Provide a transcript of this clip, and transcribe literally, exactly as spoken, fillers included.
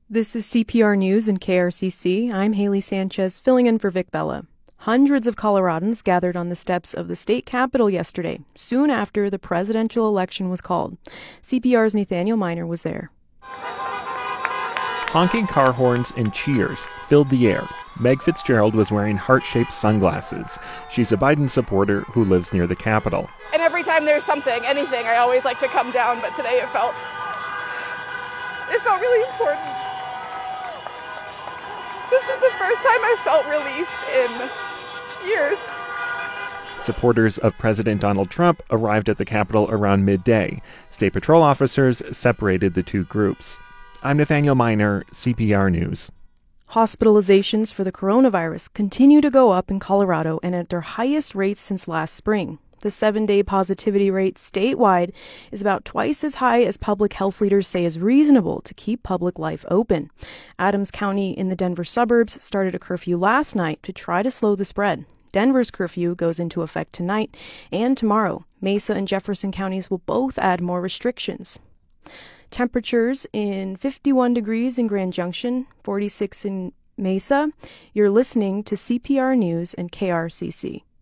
This is C P R News and K R C C. I'm Haley Sanchez, filling in for Vic Bella. Hundreds of Coloradans gathered on the steps of the state capitol yesterday, soon after the presidential election was called. C P R's Nathaniel Miner was there. Honking car horns and cheers filled the air. Meg Fitzgerald was wearing heart-shaped sunglasses. She's a Biden supporter who lives near the Capitol. And every time there's something, anything, I always like to come down, but today it felt, it felt really important. This is the first time I felt relief in years. Supporters of President Donald Trump arrived at the Capitol around midday. State Patrol officers separated the two groups. I'm Nathaniel Miner, C P R News. Hospitalizations for the coronavirus continue to go up in Colorado and at their highest rates since last spring. The seven-day positivity rate statewide is about twice as high as public health leaders say is reasonable to keep public life open. Adams County in the Denver suburbs started a curfew last night to try to slow the spread. Denver's curfew goes into effect tonight and tomorrow. Mesa and Jefferson counties will both add more restrictions. Temperatures in fifty-one degrees in Grand Junction, forty-six in Mesa. You're listening to C P R News and K R C C.